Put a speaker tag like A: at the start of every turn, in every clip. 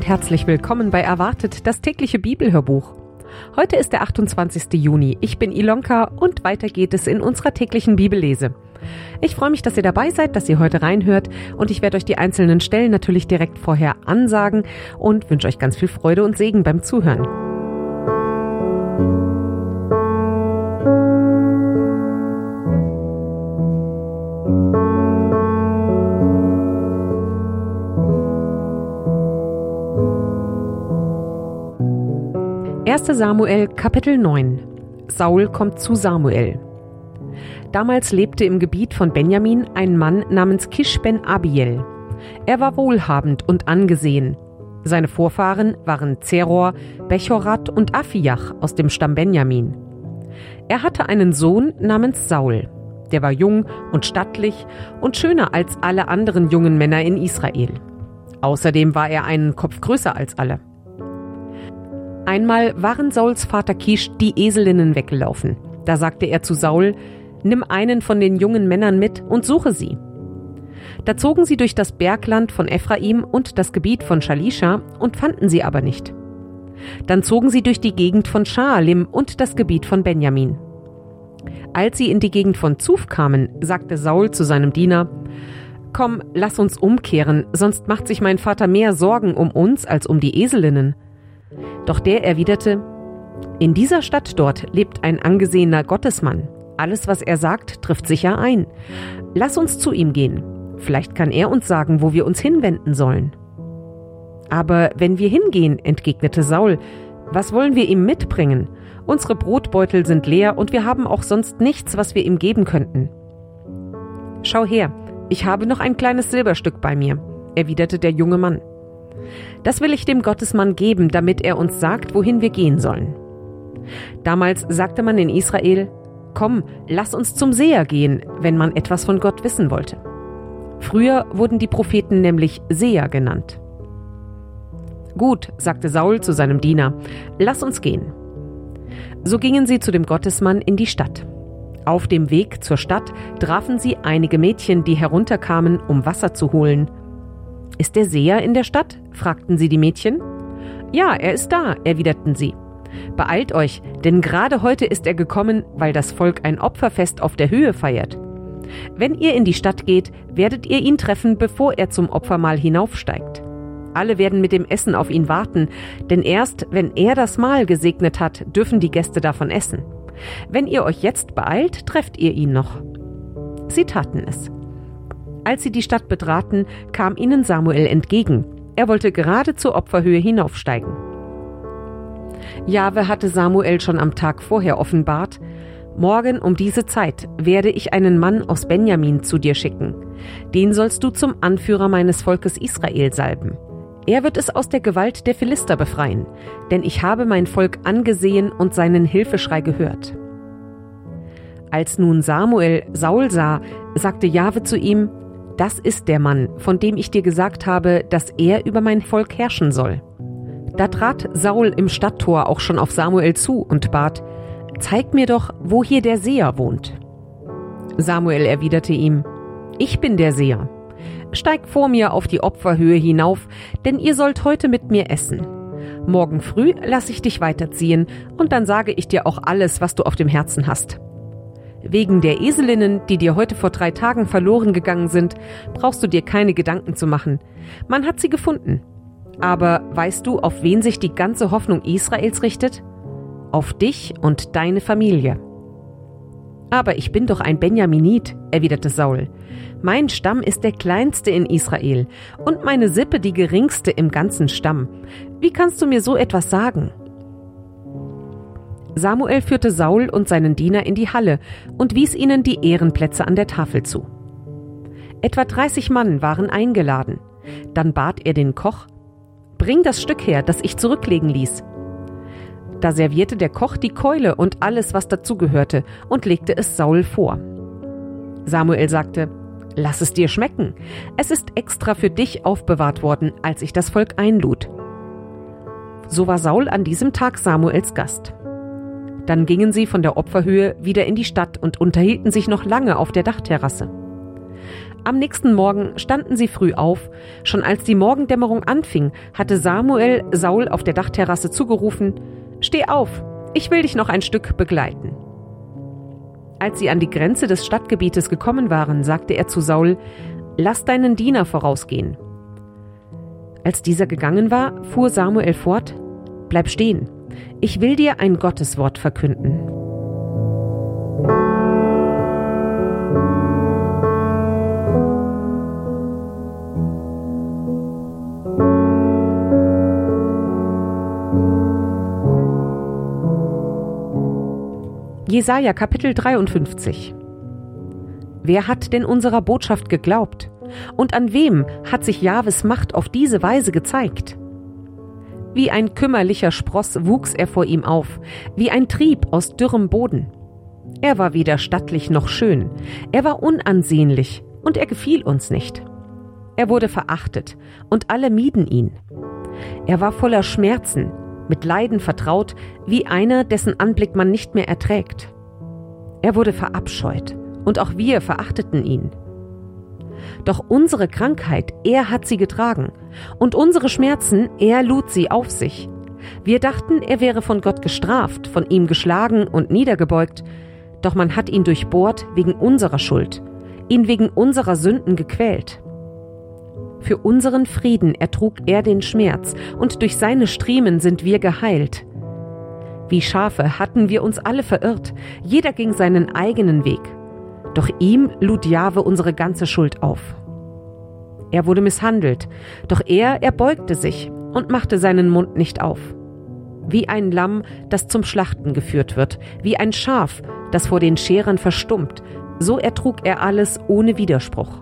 A: und herzlich willkommen bei Erwartet, das tägliche Bibelhörbuch. Heute ist der 28. Juni. Ich bin Ilonka und weiter geht es in unserer täglichen Bibellese. Ich freue mich, dass ihr dabei seid, dass ihr heute reinhört und ich werde euch die einzelnen Stellen natürlich direkt vorher ansagen und wünsche euch ganz viel Freude und Segen beim Zuhören. Samuel, Kapitel 9. Saul kommt zu Samuel. Damals lebte im Gebiet von Benjamin ein Mann namens Kisch ben Abiel. Er war wohlhabend und angesehen. Seine Vorfahren waren Zeror, Bechorat und Afiach aus dem Stamm Benjamin. Er hatte einen Sohn namens Saul. Der war jung und stattlich und schöner als alle anderen jungen Männer in Israel. Außerdem war er einen Kopf größer als alle. Einmal waren Sauls Vater Kisch die Eselinnen weggelaufen. Da sagte er zu Saul: Nimm einen von den jungen Männern mit und suche sie. Da zogen sie durch das Bergland von Ephraim und das Gebiet von Shalisha und fanden sie aber nicht. Dann zogen sie durch die Gegend von Schaalim und das Gebiet von Benjamin. Als sie in die Gegend von Zuf kamen, sagte Saul zu seinem Diener: Komm, lass uns umkehren, sonst macht sich mein Vater mehr Sorgen um uns als um die Eselinnen. Doch der erwiderte: In dieser Stadt dort lebt ein angesehener Gottesmann. Alles, was er sagt, trifft sicher ein. Lass uns zu ihm gehen. Vielleicht kann er uns sagen, wo wir uns hinwenden sollen. Aber wenn wir hingehen, entgegnete Saul, was wollen wir ihm mitbringen? Unsere Brotbeutel sind leer und wir haben auch sonst nichts, was wir ihm geben könnten. Schau her, ich habe noch ein kleines Silberstück bei mir, erwiderte der junge Mann. Das will ich dem Gottesmann geben, damit er uns sagt, wohin wir gehen sollen. Damals sagte man in Israel: Komm, lass uns zum Seher gehen, wenn man etwas von Gott wissen wollte. Früher wurden die Propheten nämlich Seher genannt. Gut, sagte Saul zu seinem Diener, lass uns gehen. So gingen sie zu dem Gottesmann in die Stadt. Auf dem Weg zur Stadt trafen sie einige Mädchen, die herunterkamen, um Wasser zu holen. Ist der Seher in der Stadt? Fragten sie die Mädchen. Ja, er ist da, erwiderten sie. Beeilt euch, denn gerade heute ist er gekommen, weil das Volk ein Opferfest auf der Höhe feiert. Wenn ihr in die Stadt geht, werdet ihr ihn treffen, bevor er zum Opfermahl hinaufsteigt. Alle werden mit dem Essen auf ihn warten, denn erst wenn er das Mahl gesegnet hat, dürfen die Gäste davon essen. Wenn ihr euch jetzt beeilt, trefft ihr ihn noch. Sie taten es. Als sie die Stadt betraten, kam ihnen Samuel entgegen. Er wollte gerade zur Opferhöhe hinaufsteigen. Jahwe hatte Samuel schon am Tag vorher offenbart: Morgen um diese Zeit werde ich einen Mann aus Benjamin zu dir schicken. Den sollst du zum Anführer meines Volkes Israel salben. Er wird es aus der Gewalt der Philister befreien, denn ich habe mein Volk angesehen und seinen Hilfeschrei gehört. Als nun Samuel Saul sah, sagte Jahwe zu ihm: Das ist der Mann, von dem ich dir gesagt habe, dass er über mein Volk herrschen soll. Da trat Saul im Stadttor auch schon auf Samuel zu und bat: Zeig mir doch, wo hier der Seher wohnt. Samuel erwiderte ihm: Ich bin der Seher. Steig vor mir auf die Opferhöhe hinauf, denn ihr sollt heute mit mir essen. Morgen früh lasse ich dich weiterziehen und dann sage ich dir auch alles, was du auf dem Herzen hast. Wegen der Eselinnen, die dir heute vor 3 Tagen verloren gegangen sind, brauchst du dir keine Gedanken zu machen. Man hat sie gefunden. Aber weißt du, auf wen sich die ganze Hoffnung Israels richtet? Auf dich und deine Familie. Aber ich bin doch ein Benjaminit, erwiderte Saul. Mein Stamm ist der kleinste in Israel und meine Sippe die geringste im ganzen Stamm. Wie kannst du mir so etwas sagen? Samuel führte Saul und seinen Diener in die Halle und wies ihnen die Ehrenplätze an der Tafel zu. Etwa 30 Mann waren eingeladen. Dann bat er den Koch: Bring das Stück her, das ich zurücklegen ließ. Da servierte der Koch die Keule und alles, was dazugehörte, und legte es Saul vor. Samuel sagte: Lass es dir schmecken. Es ist extra für dich aufbewahrt worden, als ich das Volk einlud. So war Saul an diesem Tag Samuels Gast. Dann gingen sie von der Opferhöhe wieder in die Stadt und unterhielten sich noch lange auf der Dachterrasse. Am nächsten Morgen standen sie früh auf. Schon als die Morgendämmerung anfing, hatte Samuel Saul auf der Dachterrasse zugerufen: »Steh auf, ich will dich noch ein Stück begleiten.« Als sie an die Grenze des Stadtgebietes gekommen waren, sagte er zu Saul: »Lass deinen Diener vorausgehen.« Als dieser gegangen war, fuhr Samuel fort: »Bleib stehen, ich will dir ein Gotteswort verkünden.« Jesaja Kapitel 53. Wer hat denn unserer Botschaft geglaubt? Und an wem hat sich Jahwes Macht auf diese Weise gezeigt? Wie ein kümmerlicher Spross wuchs er vor ihm auf, wie ein Trieb aus dürrem Boden. Er war weder stattlich noch schön, er war unansehnlich und er gefiel uns nicht. Er wurde verachtet und alle mieden ihn. Er war voller Schmerzen, mit Leiden vertraut, wie einer, dessen Anblick man nicht mehr erträgt. Er wurde verabscheut und auch wir verachteten ihn. Doch unsere Krankheit, er hat sie getragen, und unsere Schmerzen, er lud sie auf sich. Wir dachten, er wäre von Gott gestraft, von ihm geschlagen und niedergebeugt, doch man hat ihn durchbohrt wegen unserer Schuld, ihn wegen unserer Sünden gequält. Für unseren Frieden ertrug er den Schmerz, und durch seine Striemen sind wir geheilt. Wie Schafe hatten wir uns alle verirrt, jeder ging seinen eigenen Weg. Doch ihm lud Jahwe unsere ganze Schuld auf. Er wurde misshandelt, doch er beugte sich und machte seinen Mund nicht auf. Wie ein Lamm, das zum Schlachten geführt wird, wie ein Schaf, das vor den Scherern verstummt, so ertrug er alles ohne Widerspruch.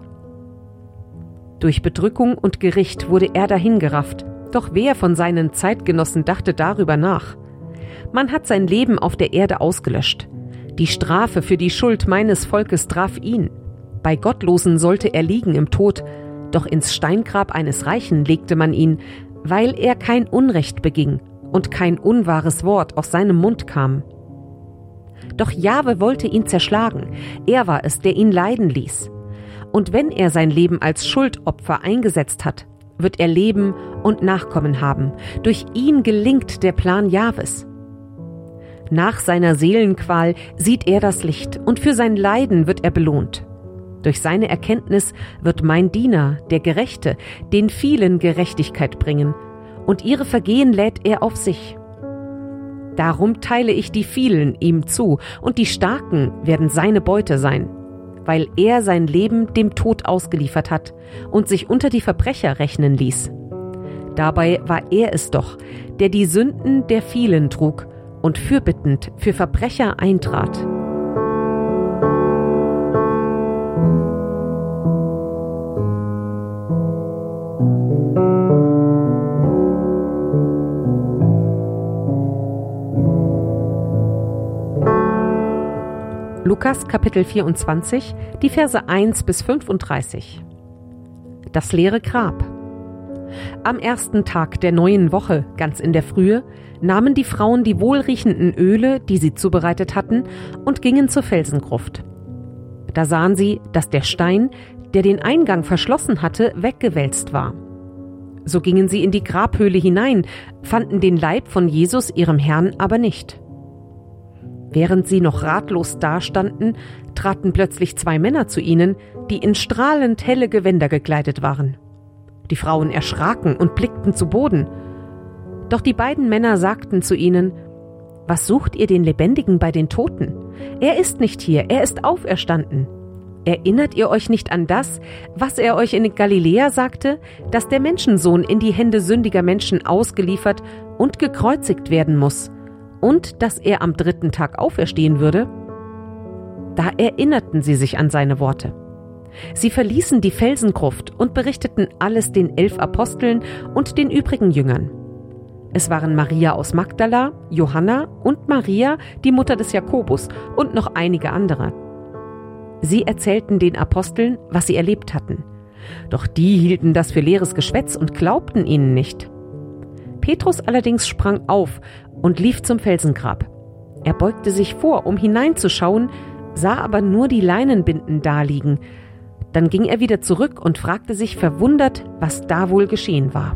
A: Durch Bedrückung und Gericht wurde er dahingerafft, doch wer von seinen Zeitgenossen dachte darüber nach? Man hat sein Leben auf der Erde ausgelöscht. Die Strafe für die Schuld meines Volkes traf ihn. Bei Gottlosen sollte er liegen im Tod, doch ins Steingrab eines Reichen legte man ihn, weil er kein Unrecht beging und kein unwahres Wort aus seinem Mund kam. Doch Jahwe wollte ihn zerschlagen, er war es, der ihn leiden ließ. Und wenn er sein Leben als Schuldopfer eingesetzt hat, wird er leben und Nachkommen haben. Durch ihn gelingt der Plan Jahwes. Nach seiner Seelenqual sieht er das Licht und für sein Leiden wird er belohnt. Durch seine Erkenntnis wird mein Diener, der Gerechte, den vielen Gerechtigkeit bringen und ihre Vergehen lädt er auf sich. Darum teile ich die vielen ihm zu und die Starken werden seine Beute sein, weil er sein Leben dem Tod ausgeliefert hat und sich unter die Verbrecher rechnen ließ. Dabei war er es doch, der die Sünden der vielen trug und fürbittend für Verbrecher eintrat. Lukas Kapitel 24, die Verse 1 bis 35. Das leere Grab. Am ersten Tag der neuen Woche, ganz in der Frühe, nahmen die Frauen die wohlriechenden Öle, die sie zubereitet hatten, und gingen zur Felsengruft. Da sahen sie, dass der Stein, der den Eingang verschlossen hatte, weggewälzt war. So gingen sie in die Grabhöhle hinein, fanden den Leib von Jesus, ihrem Herrn, aber nicht. Während sie noch ratlos dastanden, traten plötzlich 2 Männer zu ihnen, die in strahlend helle Gewänder gekleidet waren. Die Frauen erschraken und blickten zu Boden. Doch die beiden Männer sagten zu ihnen: Was sucht ihr den Lebendigen bei den Toten? Er ist nicht hier, er ist auferstanden. Erinnert ihr euch nicht an das, was er euch in Galiläa sagte, dass der Menschensohn in die Hände sündiger Menschen ausgeliefert und gekreuzigt werden muss und dass er am 3. Tag auferstehen würde? Da erinnerten sie sich an seine Worte. Sie verließen die Felsengruft und berichteten alles den 11 Aposteln und den übrigen Jüngern. Es waren Maria aus Magdala, Johanna und Maria, die Mutter des Jakobus, und noch einige andere. Sie erzählten den Aposteln, was sie erlebt hatten. Doch die hielten das für leeres Geschwätz und glaubten ihnen nicht. Petrus allerdings sprang auf und lief zum Felsengrab. Er beugte sich vor, um hineinzuschauen, sah aber nur die Leinenbinden daliegen. Dann ging er wieder zurück und fragte sich verwundert, was da wohl geschehen war.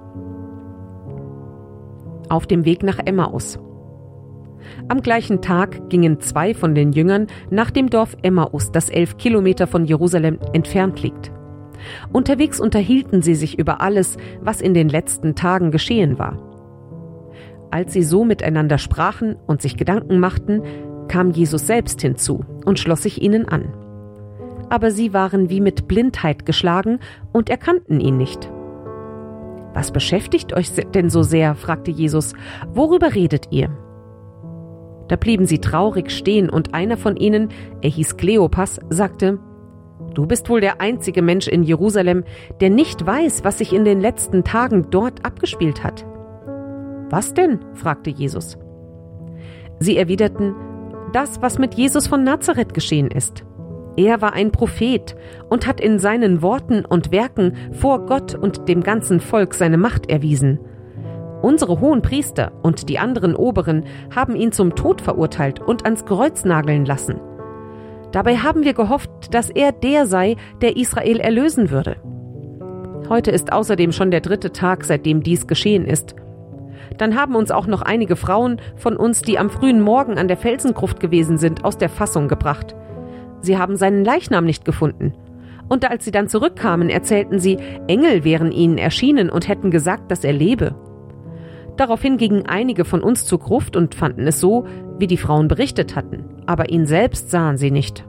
A: Auf dem Weg nach Emmaus. Am gleichen Tag gingen 2 von den Jüngern nach dem Dorf Emmaus, das 11 Kilometer von Jerusalem entfernt liegt. Unterwegs unterhielten sie sich über alles, was in den letzten Tagen geschehen war. Als sie so miteinander sprachen und sich Gedanken machten, kam Jesus selbst hinzu und schloss sich ihnen an. Aber sie waren wie mit Blindheit geschlagen und erkannten ihn nicht. »Was beschäftigt euch denn so sehr?« fragte Jesus. »Worüber redet ihr?« Da blieben sie traurig stehen und einer von ihnen, er hieß Kleopas, sagte: »Du bist wohl der einzige Mensch in Jerusalem, der nicht weiß, was sich in den letzten Tagen dort abgespielt hat.« »Was denn?« fragte Jesus. Sie erwiderten: »Das, was mit Jesus von Nazareth geschehen ist. Er war ein Prophet und hat in seinen Worten und Werken vor Gott und dem ganzen Volk seine Macht erwiesen. Unsere Hohenpriester und die anderen Oberen haben ihn zum Tod verurteilt und ans Kreuz nageln lassen. Dabei haben wir gehofft, dass er der sei, der Israel erlösen würde. Heute ist außerdem schon der 3. Tag, seitdem dies geschehen ist. Dann haben uns auch noch einige Frauen von uns, die am frühen Morgen an der Felsengruft gewesen sind, aus der Fassung gebracht. Sie haben seinen Leichnam nicht gefunden. Und als sie dann zurückkamen, erzählten sie, Engel wären ihnen erschienen und hätten gesagt, dass er lebe. Daraufhin gingen einige von uns zur Gruft und fanden es so, wie die Frauen berichtet hatten, aber ihn selbst sahen sie nicht.«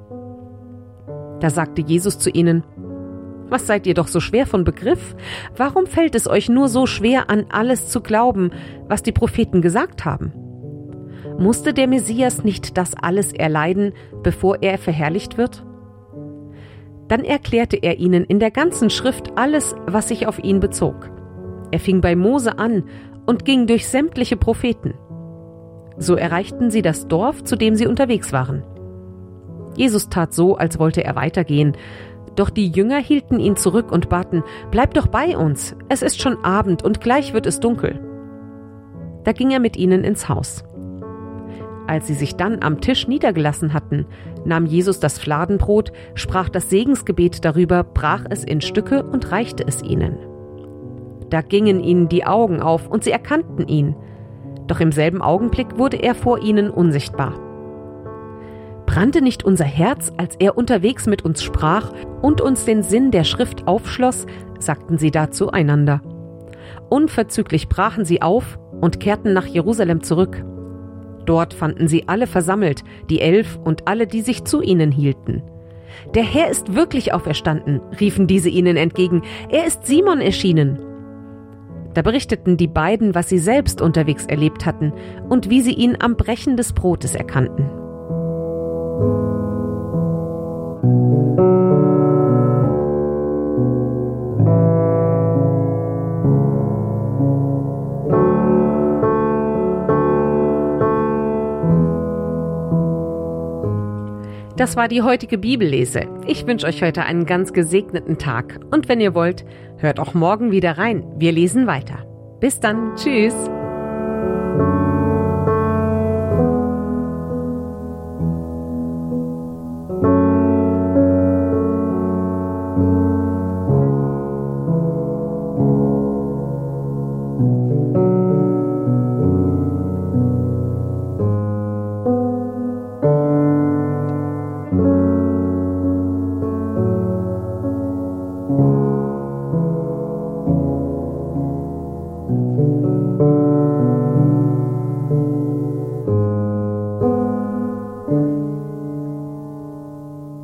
A: Da sagte Jesus zu ihnen: »Was seid ihr doch so schwer von Begriff? Warum fällt es euch nur so schwer, an alles zu glauben, was die Propheten gesagt haben? Musste der Messias nicht das alles erleiden, bevor er verherrlicht wird?« Dann erklärte er ihnen in der ganzen Schrift alles, was sich auf ihn bezog. Er fing bei Mose an und ging durch sämtliche Propheten. So erreichten sie das Dorf, zu dem sie unterwegs waren. Jesus tat so, als wollte er weitergehen, doch die Jünger hielten ihn zurück und baten: »Bleib doch bei uns, es ist schon Abend und gleich wird es dunkel.« Da ging er mit ihnen ins Haus. Als sie sich dann am Tisch niedergelassen hatten, nahm Jesus das Fladenbrot, sprach das Segensgebet darüber, brach es in Stücke und reichte es ihnen. Da gingen ihnen die Augen auf und sie erkannten ihn. Doch im selben Augenblick wurde er vor ihnen unsichtbar. »Brannte nicht unser Herz, als er unterwegs mit uns sprach und uns den Sinn der Schrift aufschloss?« sagten sie da zueinander. Unverzüglich brachen sie auf und kehrten nach Jerusalem zurück. Dort fanden sie alle versammelt, die 11 und alle, die sich zu ihnen hielten. »Der Herr ist wirklich auferstanden«, riefen diese ihnen entgegen. »Er ist Simon erschienen.« Da berichteten die beiden, was sie selbst unterwegs erlebt hatten und wie sie ihn am Brechen des Brotes erkannten. Das war die heutige Bibellese. Ich wünsche euch heute einen ganz gesegneten Tag. Und wenn ihr wollt, hört auch morgen wieder rein. Wir lesen weiter. Bis dann. Tschüss.